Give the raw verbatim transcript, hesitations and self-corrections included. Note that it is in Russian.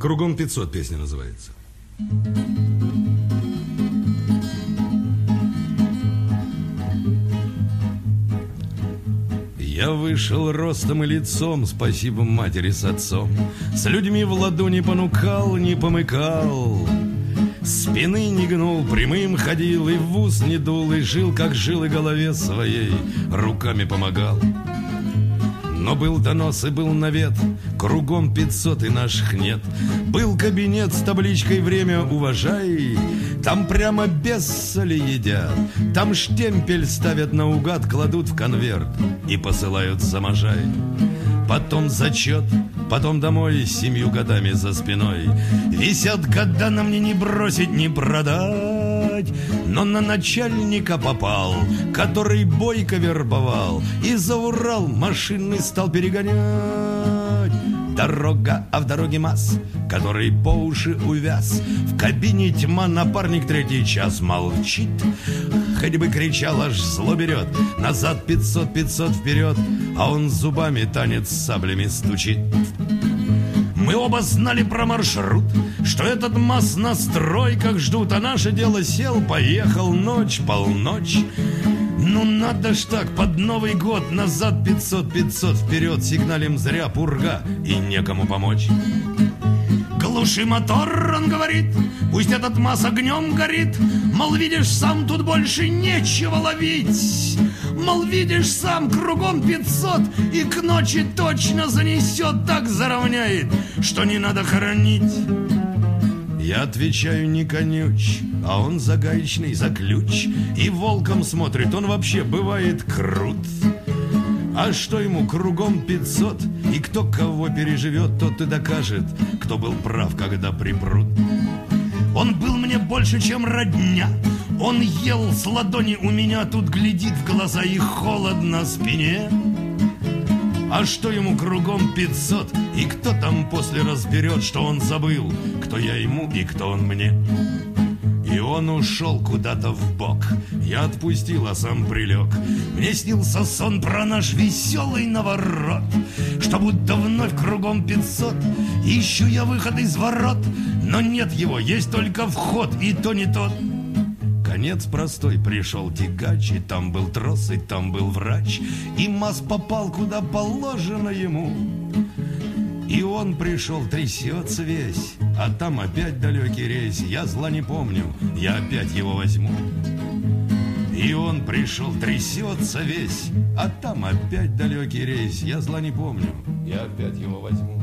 «Кругом пятьсот» песня называется. Я вышел ростом и лицом, спасибо матери с отцом. С людьми в ладу не понукал, не помыкал. Спины не гнул, прямым ходил, и в ус не дул, и жил, как жил, и голове своей руками помогал. Но был донос и был навет, кругом пятьсот и наших нет. Был кабинет с табличкой «Время уважай», там прямо без соли едят, там штемпель ставят наугад, кладут в конверт и посылают за Можай. Потом зачет, потом домой с семью годами за спиной. Висят года, на мне не бросить, не продать. Но на начальника попал, который бойко вербовал, и за Урал машины стал перегонять. Дорога, а в дороге МАЗ, который по уши увяз. В кабине тьма, напарник третий час молчит. Хоть бы кричал, аж зло берет. Назад пятьсот, пятьсот вперед, а он зубами танец с саблями стучит. Мы оба знали про маршрут, что этот МАЗ на стройках ждут, а наше дело сел, поехал, ночь, полночь. Ну надо ж так, под Новый год, назад пятьсот, пятьсот вперед, сигналим зря, пурга, и некому помочь. Глуши мотор, он говорит, пусть этот МАЗ огнем горит. Мол, видишь, сам тут больше нечего ловить. Мол, видишь, сам кругом пятьсот, и к ночи точно занесет, так заровняет, что не надо хоронить. Я отвечаю, не конюч, а он за гаечный, за ключ. И волком смотрит, он вообще бывает крут. А что ему кругом пятьсот, и кто кого переживет, тот и докажет, кто был прав, когда припрут. Он был мне больше, чем родня. Он ел с ладони у меня, тут глядит в глаза и холодно спине. А что ему кругом пятьсот, и кто там после разберет, что он забыл, кто я ему и кто он мне. И он ушел куда-то вбок. Я отпустил, а сам прилег. Мне снился сон про наш веселый наворот, что будто вновь кругом пятьсот. Ищу я выход из ворот, но нет его, есть только вход, и то не тот. Конец простой, пришел тягач, и там был трос, и там был врач, и МАЗ попал куда положено ему. И он пришел, трясется весь, а там опять далекий рейс. Я зла не помню, я опять его возьму. И он пришел, трясется весь, а там опять далекий рейс. Я зла не помню, я опять его возьму.